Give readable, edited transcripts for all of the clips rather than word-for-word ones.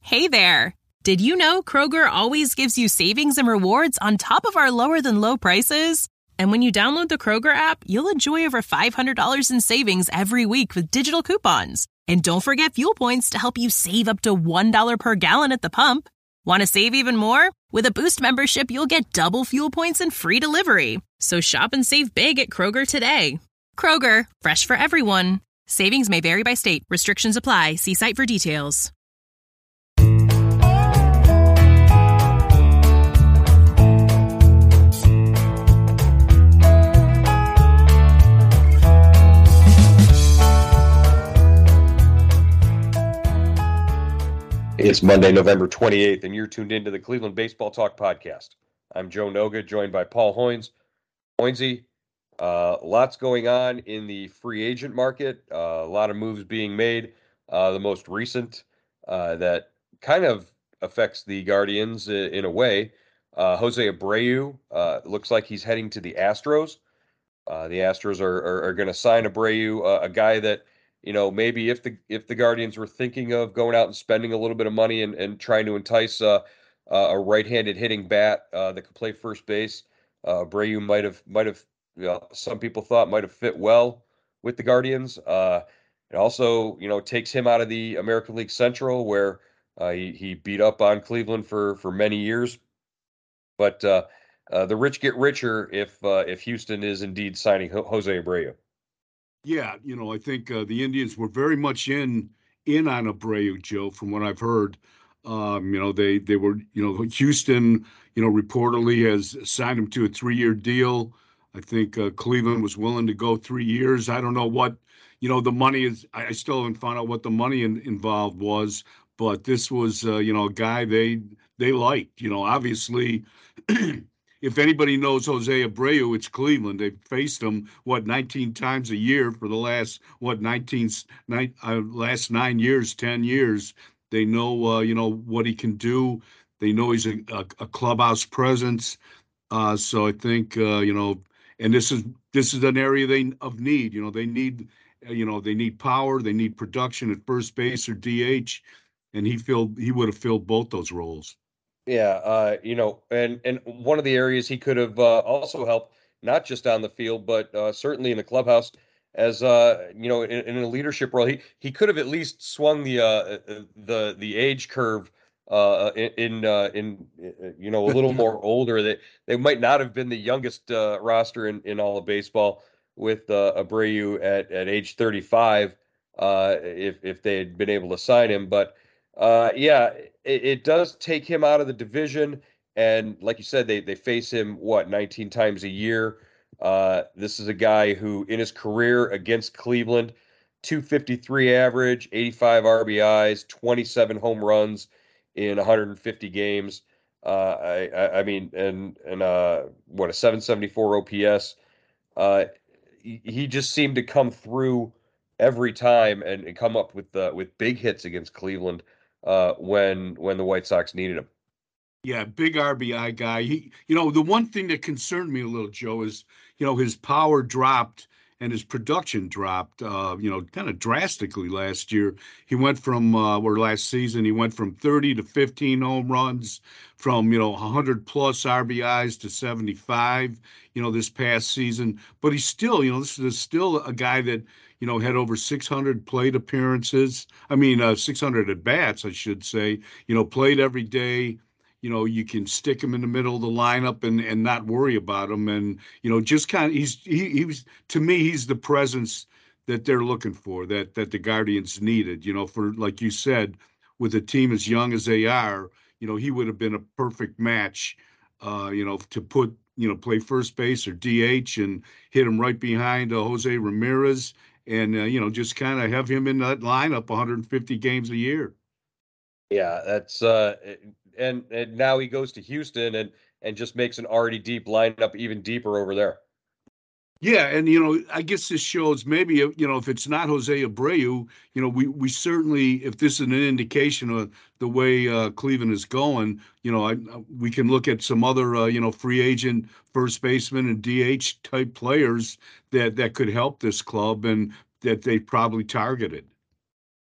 Hey there! Did you know Kroger always gives you savings and rewards on top of our lower-than-low prices? And when you download the Kroger app, you'll enjoy over $500 in savings every week with digital coupons. And don't forget fuel points to help you save up to $1 per gallon at the pump. Want to save even more? With a Boost membership, you'll get double fuel points and free delivery. So shop and save big at Kroger today. Kroger, fresh for everyone. Savings may vary by state. Restrictions apply. See site for details. It's Monday, November 28th, and you're tuned into the Cleveland Baseball Talk podcast. I'm Joe Noga, joined by Paul Hoynes. Hoynesy, lots going on in the free agent market, a lot of moves being made. The most recent that kind of affects the Guardians in a way, Jose Abreu looks like he's heading to the Astros. The Astros are going to sign Abreu, a guy that, maybe if the Guardians were thinking of going out and spending a little bit of money and trying to entice a right-handed hitting bat that could play first base, Abreu might have some people thought might have fit well with the Guardians. It also takes him out of the American League Central where he beat up on Cleveland for many years. But the rich get richer if Houston is indeed signing Jose Abreu. Yeah, I think the Indians were very much in on Abreu, Joe, from what I've heard. They were, Houston, reportedly has signed him to a 3-year deal. I think Cleveland was willing to go 3 years. I don't know what, the money is. I still haven't found out what the money involved was, but this was, a guy they liked. Obviously. If anybody knows Jose Abreu, it's Cleveland. They've faced him 19 times a year for the last last 9 years, 10 years. They know what he can do. They know he's a clubhouse presence. So I think and this is an area of need. They need power. They need production at first base or DH, and he would have filled both those roles. Yeah, and one of the areas he could have also helped, not just on the field, but certainly in the clubhouse, as in a leadership role, he could have at least swung the age curve in a little more older. They might not have been the youngest roster in all of baseball with Abreu at age 35 if they had been able to sign him, but. Yeah, it does take him out of the division. And like you said, they face him, 19 times a year. This is a guy who, in his career against Cleveland, 253 average, 85 RBIs, 27 home runs in 150 games. I mean, and a 774 OPS. He just seemed to come through every time and come up with big hits against Cleveland when the White Sox needed him. Yeah, big RBI guy. The one thing that concerned me a little, Joe, is, his power dropped and his production dropped, kind of drastically last year. He went from, last season, he went from 30 to 15 home runs, from, 100 plus RBIs to 75, this past season. But he's still, this is still a guy that, had over 600 plate appearances. 600 at bats, I should say, played every day. You can stick him in the middle of the lineup and not worry about him. And, just kind of, he was, to me, he's the presence that they're looking for, that the Guardians needed, for, like you said, with a team as young as they are, he would have been a perfect match, to put, play first base or DH and hit him right behind Jose Ramirez and, just kind of have him in that lineup 150 games a year. Yeah, that's and now he goes to Houston and just makes an already deep lineup even deeper over there. Yeah, and I guess this shows maybe if it's not Jose Abreu, we certainly, if this is an indication of the way Cleveland is going, we can look at some other free agent first baseman and DH type players that could help this club and that they probably targeted.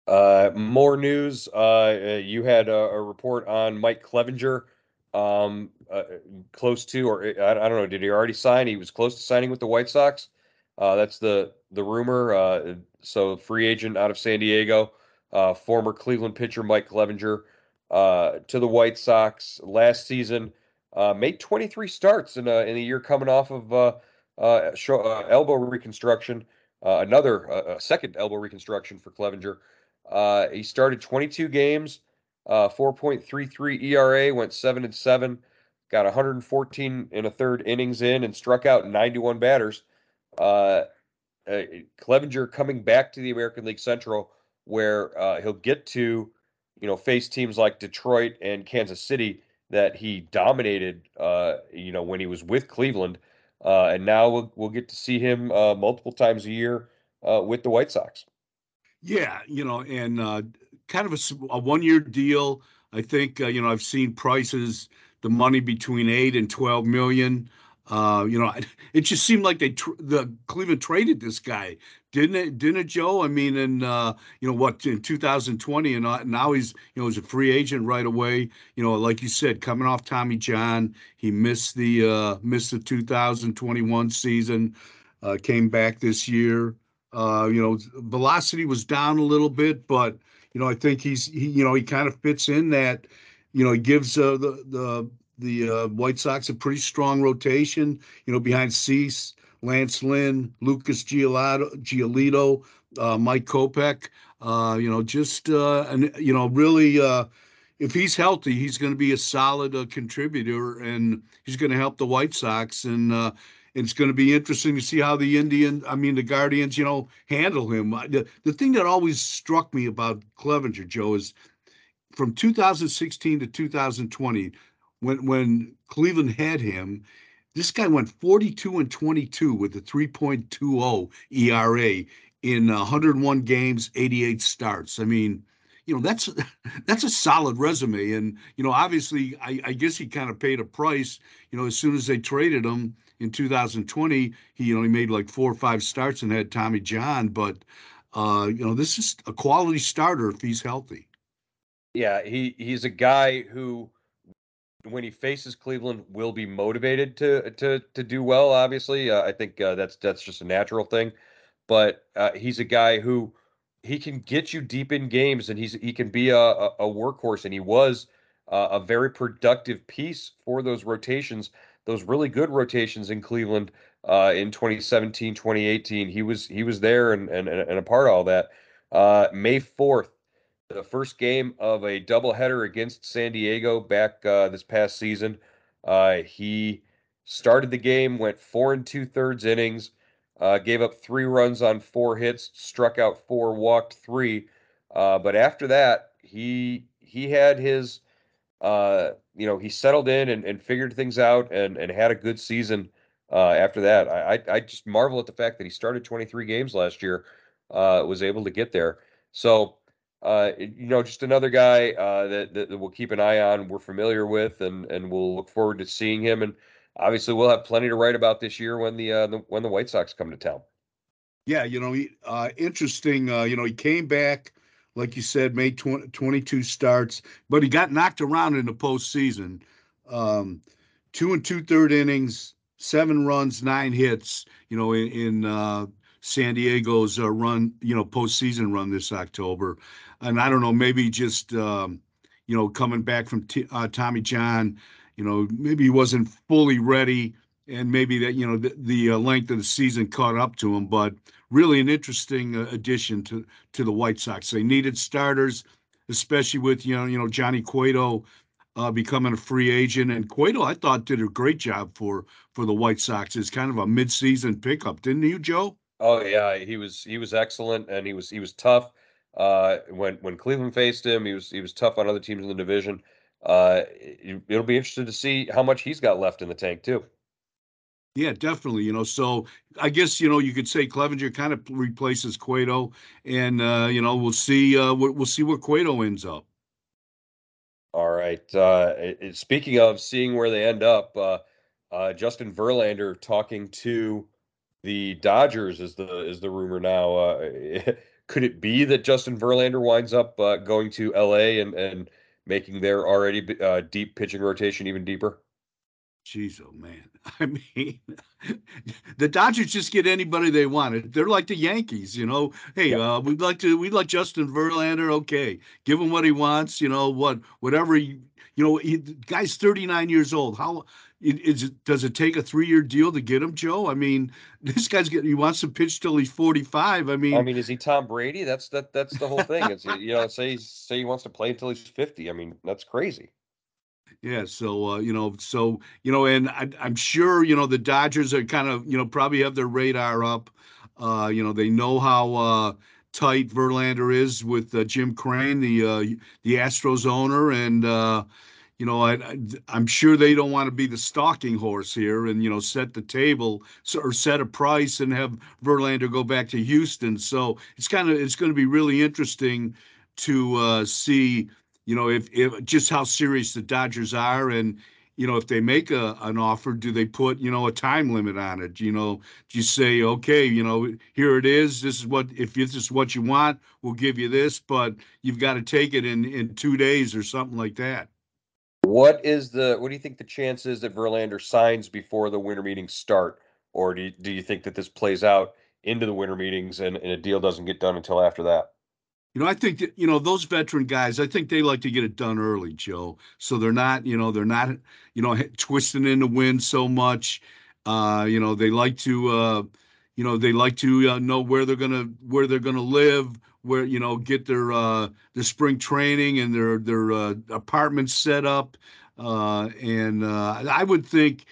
More news. You had a report on Mike Clevenger, um, uh, close to, or I don't know, did he already sign? He was close to signing with the White Sox. That's the rumor. So free agent out of San Diego, former Cleveland pitcher Mike Clevenger, to the White Sox last season. Made 23 starts in a year coming off of elbow reconstruction. Another second elbow reconstruction for Clevenger. He started 22 games, 4.33 ERA, went 7-7, got 114 and a third innings in, and struck out 91 batters. Uh, Clevenger coming back to the American League Central, where he'll get to, face teams like Detroit and Kansas City that he dominated, when he was with Cleveland, and now we'll get to see him multiple times a year with the White Sox. Yeah, and kind of a 1 year deal. I think I've seen prices, the money between 8 and 12 million. It just seemed like the Cleveland traded this guy, didn't it? Didn't it, Joe? I mean, in what, in 2020, and now he's a free agent right away. Like you said, coming off Tommy John, he missed the 2021 season, came back this year. Velocity was down a little bit, but I think he kind of fits in that. He gives the White Sox a pretty strong rotation. Behind Cease, Lance Lynn, Lucas Giolito, Mike Kopech. And really, if he's healthy, he's going to be a solid contributor, and he's going to help the White Sox. And it's going to be interesting to see how the Guardians, handle him. The thing that always struck me about Clevenger, Joe, is from 2016 to 2020, when Cleveland had him, this guy went 42-22 with a 3.20 ERA in 101 games, 88 starts. I mean, that's that's a solid resume. And obviously, I guess he kind of paid a price. As soon as they traded him in 2020, he made like 4 or 5 starts and had Tommy John. But this is a quality starter if he's healthy. Yeah, he's a guy who, when he faces Cleveland, will be motivated to do well. Obviously, I think that's just a natural thing. But he's a guy who he can get you deep in games, and he can be a workhorse, and he was a very productive piece for those rotations, those really good rotations in Cleveland in 2017, 2018. He was there and a part of all that. May 4th, the first game of a doubleheader against San Diego back this past season. He started the game, went 4 2/3 innings, gave up 3 runs on 4 hits, struck out 4, walked 3. But after that, he had his, he settled in and figured things out and had a good season. After that, I just marvel at the fact that he started 23 games last year, was able to get there. So, just another guy that we'll keep an eye on, we're familiar with, and we'll look forward to seeing him. And obviously, we'll have plenty to write about this year when the White Sox come to town. Yeah, interesting. He came back, like you said, made 22 starts, but he got knocked around in the postseason. 2 and 2/3 innings, 7 runs, 9 hits. In San Diego's postseason run this October, and I don't know, maybe just coming back from Tommy John, maybe he wasn't fully ready, and maybe that the length of the season caught up to him, but really an interesting addition to the White Sox. They needed starters, especially with Johnny Cueto becoming a free agent. And Cueto, I thought, did a great job for the White Sox. It's kind of a midseason pickup, didn't you, Joe? Oh yeah, he was excellent, and he was tough. When Cleveland faced him, he was tough on other teams in the division. It'll be interesting to see how much he's got left in the tank too. Yeah, definitely. So I guess you could say Clevenger kind of replaces Cueto, and we'll see where Cueto ends up. All right. Speaking of seeing where they end up, Justin Verlander talking to the Dodgers is the rumor now. Could it be that Justin Verlander winds up going to LA and making their already deep pitching rotation even deeper? Jeez, oh man. I mean, the Dodgers just get anybody they want. They're like the Yankees, you know. Hey, Yeah. we'd like Justin Verlander. Okay, give him what he wants. You know whatever the guy's 39 years old. How does it take a 3-year deal to get him, Joe? I mean, this guy's getting he wants to pitch till he's 45. I I mean, mean, is he Tom Brady? That's the whole thing. It's say he wants to play until he's 50. I mean, that's crazy. yeah, and I'm sure the Dodgers are kind of probably have their radar up. They know how tight Verlander is with Jim Crane, the Astros owner, and I'm sure they don't want to be the stalking horse here and set the table or set a price and have Verlander go back to Houston. So it's going to be really interesting to see if just how serious the Dodgers are, and if they make an offer, do they put a time limit on it? Do you say, okay, here it is. This is what if this is what you want, we'll give you this, but you've got to take it in 2 days or something like that. What do you think the chance is that Verlander signs before the winter meetings start, or do you think that this plays out into the winter meetings and a deal doesn't get done until after that? I think that, those veteran guys, I think they like to get it done early, Joe. So they're not twisting in the wind so much. They like to, know where they're gonna live, where, get their spring training and their apartments set up. And I would think,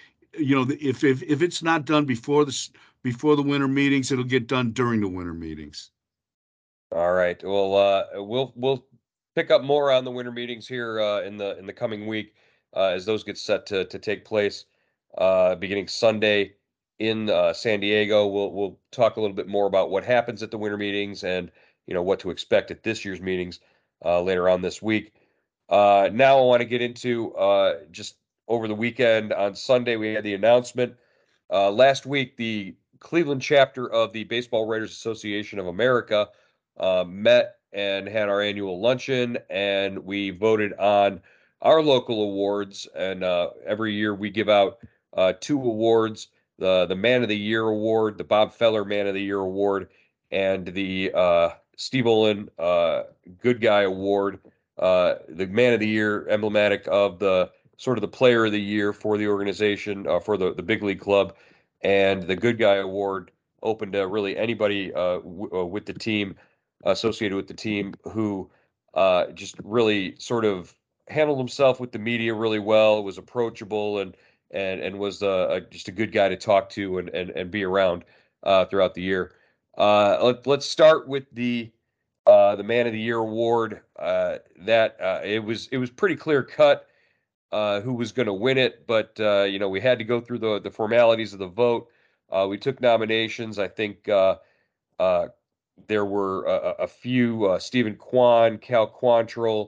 if it's not done before the winter meetings, it'll get done during the winter meetings. All right. Well, we'll pick up more on the winter meetings here in the coming week as those get set to take place beginning Sunday in San Diego. We'll talk a little bit more about what happens at the winter meetings and what to expect at this year's meetings later on this week. Now I want to get into just over the weekend on Sunday we had the announcement. Last week the Cleveland chapter of the Baseball Writers Association of America met and had our annual luncheon, and we voted on our local awards. And every year we give out two awards: the Man of the Year award, the Bob Feller Man of the Year award, and the Steve Olin Good Guy award. The Man of the Year, emblematic of the sort of the Player of the Year for the organization, for the big league club, and the Good Guy award open to really anybody with the team, associated with the team, who just really sort of handled himself with the media really well, was approachable, and was just a good guy to talk to and be around throughout the year. Let's start with the Man of the Year award. That it was pretty clear cut who was going to win it, but we had to go through the formalities of the vote. We took nominations. I think uh, there were a few: Stephen Kwan, Cal Quantrill,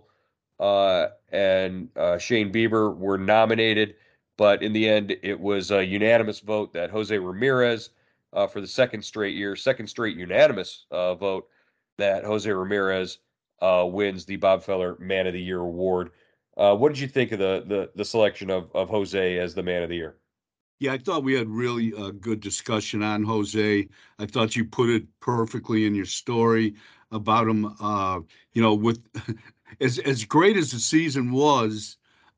and Shane Bieber were nominated, but in the end, it was a unanimous vote that Jose Ramirez, for the second straight unanimous vote, that Jose Ramirez wins the Bob Feller Man of the Year award. What did you think of the selection of Jose as the Man of the Year? Yeah, I thought we had really a good discussion on Jose. I thought you put it perfectly in your story about him. With as great as the season was,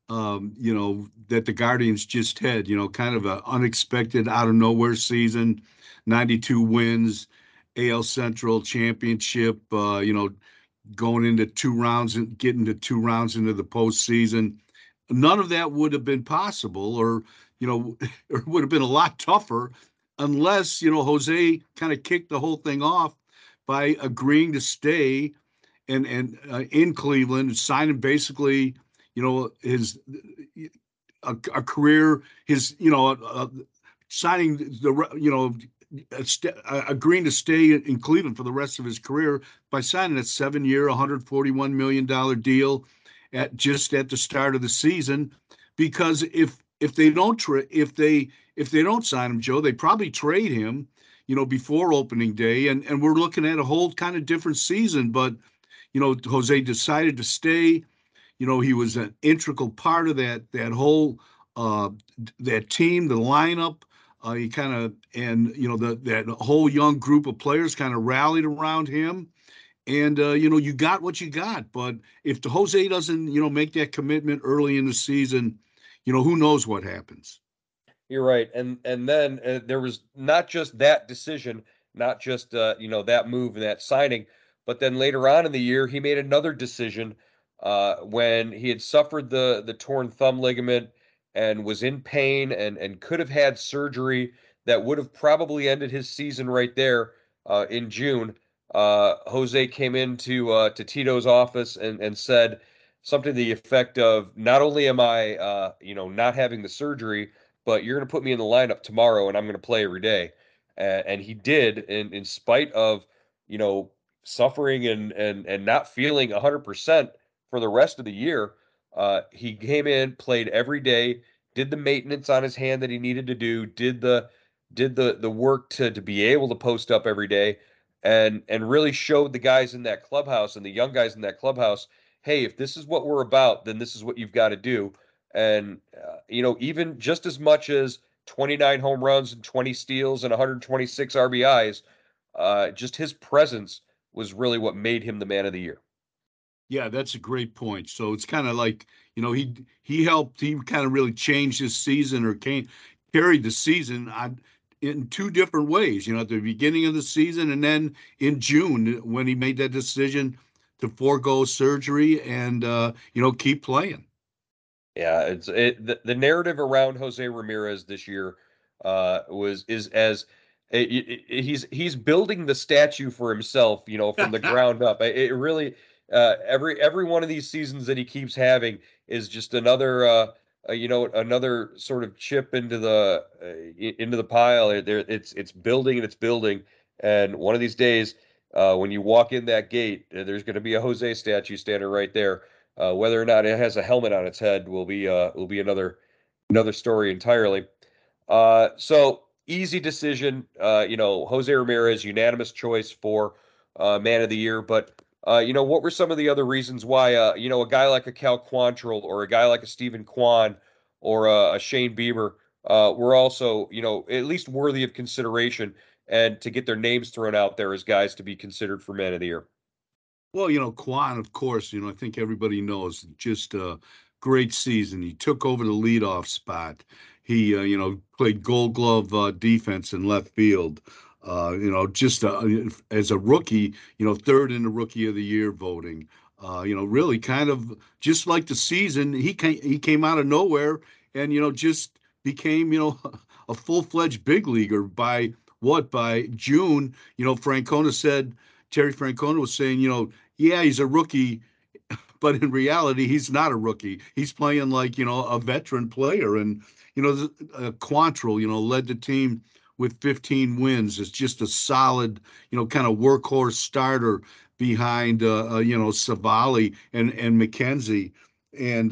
that the Guardians just had, kind of an unexpected, out of nowhere season, 92 wins, AL Central championship. Going into 2 rounds and getting to 2 rounds into the postseason. None of that would have been possible, or or would have been a lot tougher unless Jose kind of kicked the whole thing off by agreeing to stay and in Cleveland, signing basically his a career, his signing the agreeing to stay in Cleveland for the rest of his career by signing a 7-year, $141 million deal at the start of the season. Because if they don't sign him, Joe, they probably trade him. before opening day, and we're looking at a whole kind of different season. But Jose decided to stay. He was an integral part of that whole uh, that team, the lineup. He kind of and that whole young group of players kind of rallied around him, and you got what you got. But if the Jose doesn't make that commitment early in the season, who knows what happens. You're right, and then there was not just that decision, not just that move and that signing, but then later on in the year he made another decision when he had suffered the torn thumb ligament and was in pain and could have had surgery that would have probably ended his season right there in June. Jose came into to Tito's office and said something to the effect of, "Not only am I not having the surgery, but you're going to put me in the lineup tomorrow and I'm going to play every day." And he did, in spite of, you know, suffering and not feeling 100% for the rest of the year. He came in, played every day, did the maintenance on his hand that he needed to do, did the work to be able to post up every day, and really showed the guys in that clubhouse and the young guys in that clubhouse, hey, if this is what we're about, then this is what you've got to do. And even just as much as 29 home runs and 20 steals and 126 RBIs, just his presence was really what made him the man of the year. Yeah, that's a great point. So it's kind of like, he kind of really changed his season or carried the season in two different ways, at the beginning of the season and then in June when he made that decision to forego surgery and keep playing. Yeah, the narrative around Jose Ramirez this year was is as he's building the statue for himself, from the ground up. It really every one of these seasons that he keeps having is just another another sort of chip into the pile. It's building and it's building, and one of these days, when you walk in that gate, there's going to be a Jose statue standing right there. Whether or not it has a helmet on its head will be another story entirely. So easy decision. Jose Ramirez, unanimous choice for man of the year. But what were some of the other reasons why a guy like a Cal Quantrill or a guy like a Stephen Kwan or a Shane Bieber were also at least worthy of consideration and to get their names thrown out there as guys to be considered for man of the year. Well, Kwan, of course, I think everybody knows just a great season. He took over the leadoff spot. He, played gold glove defense in left field. Just as a rookie, third in the rookie of the year voting. Really kind of just like the season, he came out of nowhere and, just became, a full-fledged big leaguer by June, Francona said, Terry Francona was saying, yeah, he's a rookie, but in reality, he's not a rookie. He's playing like, a veteran player. And, Quantrill, led the team with 15 wins. It's just a solid, kind of workhorse starter behind, Savali and McKenzie. And,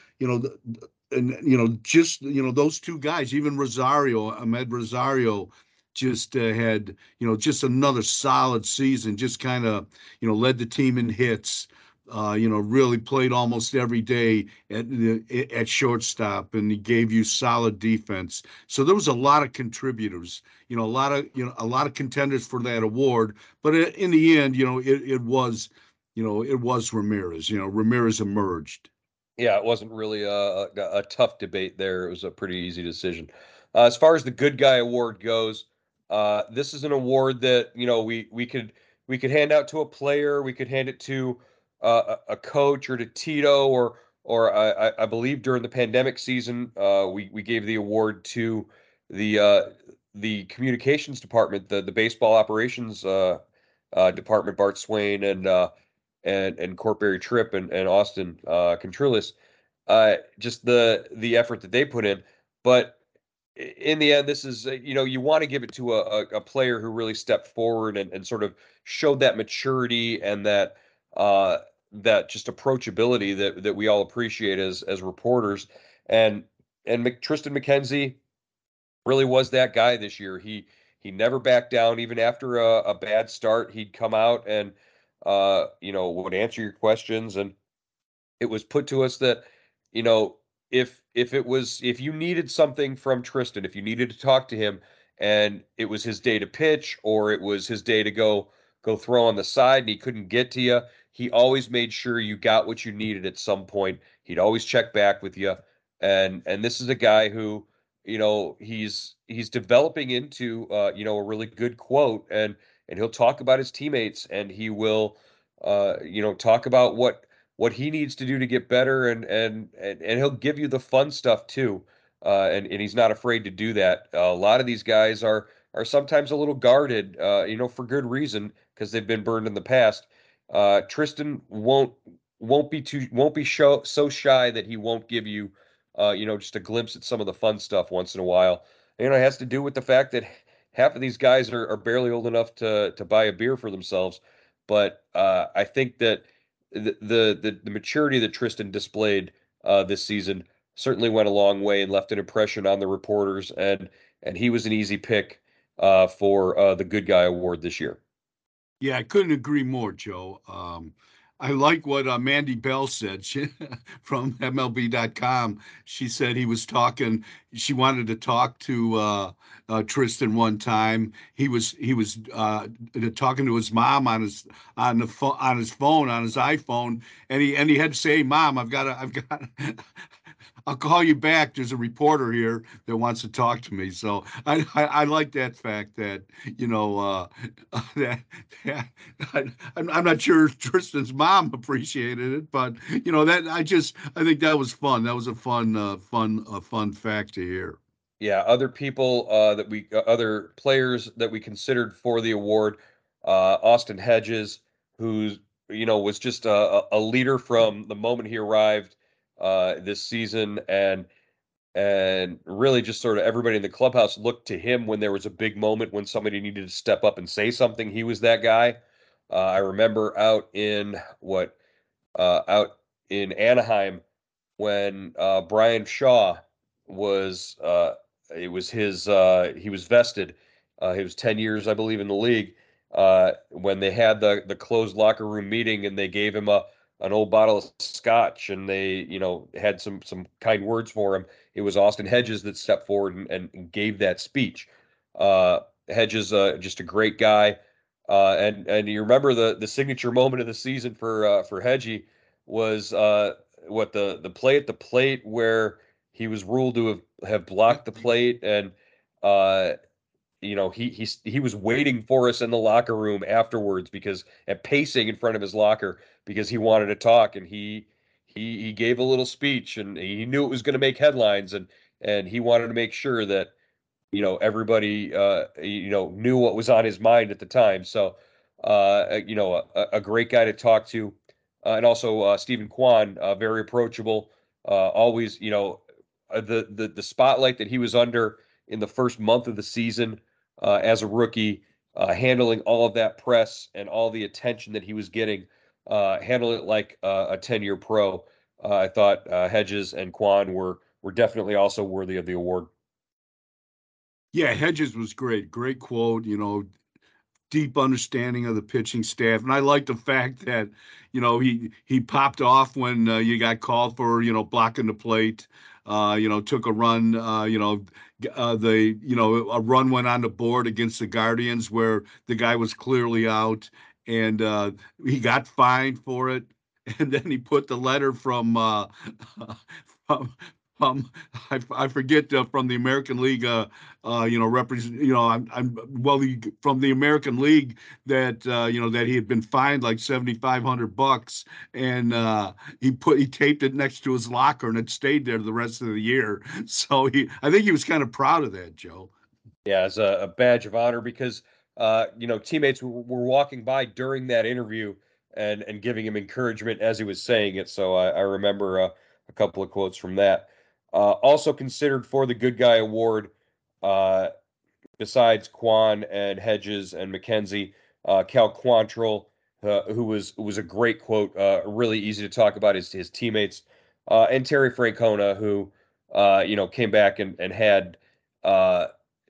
just, those two guys, even Ahmed Rosario, just had, just another solid season, just kind of, led the team in hits, really played almost every day at shortstop, and he gave you solid defense. So there was a lot of contributors, a lot of contenders for that award. But in the end, it was Ramirez. Ramirez emerged. Yeah, it wasn't really a tough debate there. It was a pretty easy decision. As far as the good guy award goes, this is an award that we could hand out to a player, we could hand it to a coach or to Tito, or I believe during the pandemic season, we gave the award to the communications department, the baseball operations department, Bart Swain and Courtberry Tripp and Austin Contreras, just the effort that they put in. But in the end, this is you want to give it to a player who really stepped forward and sort of showed that maturity and that just approachability that we all appreciate as reporters. And Tristan McKenzie really was that guy this year. He never backed down, even after a bad start. He'd come out and would answer your questions. And it was put to us that, you know, if you needed something from Tristan, if you needed to talk to him, and it was his day to pitch or it was his day to go throw on the side and he couldn't get to you, he always made sure you got what you needed at some point. He'd always check back with you. And this is a guy who, he's developing into a really good quote, and he'll talk about his teammates, and he will talk about what he needs to do to get better, and he'll give you the fun stuff too. And he's not afraid to do that. A lot of these guys are sometimes a little guarded, for good reason, because they've been burned in the past. Tristan won't be so shy that he won't give you, just a glimpse at some of the fun stuff once in a while. It has to do with the fact that half of these guys are barely old enough to buy a beer for themselves. But I think that the maturity that Tristan displayed this season certainly went a long way and left an impression on the reporters, and he was an easy pick for the Good Guy Award this year. Yeah, I couldn't agree more, Joe. I like what Mandy Bell said from MLB.com. She said he was talking. She wanted to talk to Tristan one time. He was talking to his mom on his phone on his iPhone, and he had to say, hey, "Mom, I've got I'll call you back. There's a reporter here that wants to talk to me." So I like that fact that that I'm not sure Tristan's mom appreciated it, but that I think that was fun. That was a fun fact to hear. Yeah, other people other players that we considered for the award, Austin Hedges, who's was just a leader from the moment he arrived this season, and really just sort of everybody in the clubhouse looked to him when there was a big moment, when somebody needed to step up and say something. He was that guy. I remember out in Anaheim when Brian Shaw was it was his he was vested. He was 10 years, I believe, in the league. When they had the closed locker room meeting, and they gave him an old bottle of scotch, and they had some kind words for him. It was Austin Hedges that stepped forward and gave that speech. Hedges, just a great guy. And you remember the signature moment of the season for Hedgie was the play at the plate where he was ruled to have blocked the plate, and uh, he was waiting for us in the locker room afterwards, because and pacing in front of his locker, because he wanted to talk, and he gave a little speech, and he knew it was going to make headlines, and he wanted to make sure that everybody knew what was on his mind at the time. So a great guy to talk to. And also Stephen Kwan, very approachable, always the spotlight that he was under in the first month of the season as a rookie, handling all of that press and all the attention that he was getting, handling it like a 10-year pro. I thought Hedges and Kwan were definitely also worthy of the award. Yeah, Hedges was great. Great quote. Deep understanding of the pitching staff, and I like the fact that he popped off when you got called for blocking the plate. Took a run. A run went on the board against the Guardians where the guy was clearly out, and he got fined for it. And then he put the letter from from um, I forget from the American League, represent, I'm well, from the American League that that he had been fined like $7,500, and he taped it next to his locker, and it stayed there the rest of the year. So I think he was kind of proud of that, Joe. Yeah, as a badge of honor, because teammates were walking by during that interview and giving him encouragement as he was saying it. So I remember a couple of quotes from that. Also considered for the Good Guy Award, uh, besides Kwan and Hedges and McKenzie, Cal Quantrill, who was a great quote, really easy to talk about his teammates, and Terry Francona, who came back and had uh,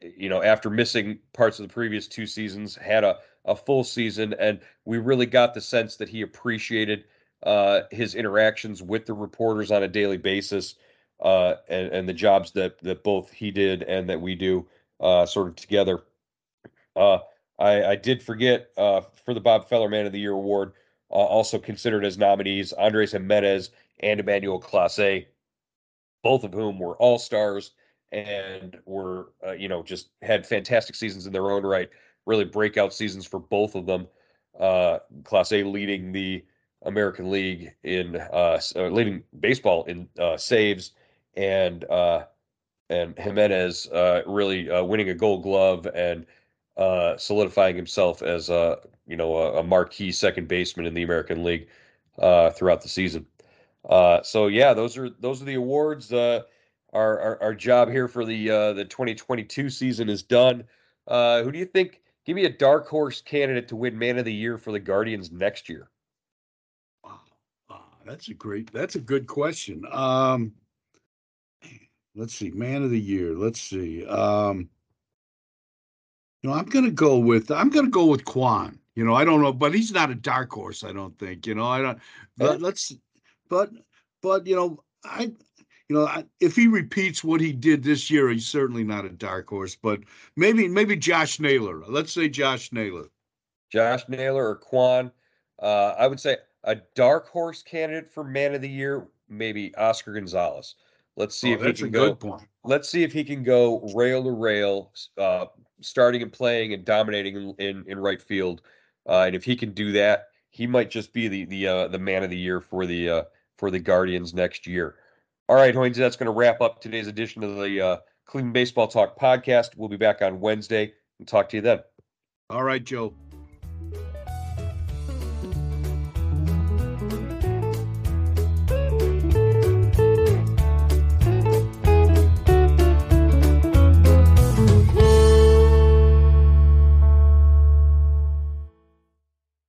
after missing parts of the previous 2 seasons, had a full season, and we really got the sense that he appreciated his interactions with the reporters on a daily basis, and the jobs that both he did and that we do sort of together. Uh, I did forget for the Bob Feller Man of the Year award, also considered as nominees Andres Jimenez and Emmanuel Clase, both of whom were all stars and were, just had fantastic seasons in their own right, really breakout seasons for both of them. Class A leading the American League in leading baseball in saves, and Jimenez really winning a Gold Glove and solidifying himself as a marquee second baseman in the American League throughout the season. So yeah, those are the awards. Our job here for the 2022 season is done. Who do you think? Give me a dark horse candidate to win Man of the Year for the Guardians next year. Wow. That's a good question. Let's see, Man of the Year. Let's see. I'm gonna go with Quan. I don't know, but he's not a dark horse, I don't think. I don't Huh? let's but if he repeats what he did this year, he's certainly not a dark horse, but maybe Josh Naylor. Let's say Josh Naylor. Josh Naylor or Quan? I would say a dark horse candidate for Man of the Year, maybe Oscar Gonzalez. Let's see Oh, if he that's a can good go. point. Let's see if he can go rail to rail, starting and playing and dominating in right field. And if he can do that, he might just be the Man of the Year for the Guardians next year. All right, Hoynes, that's going to wrap up today's edition of the Cleveland Baseball Talk podcast. We'll be back on Wednesday and talk to you then. All right, Joe.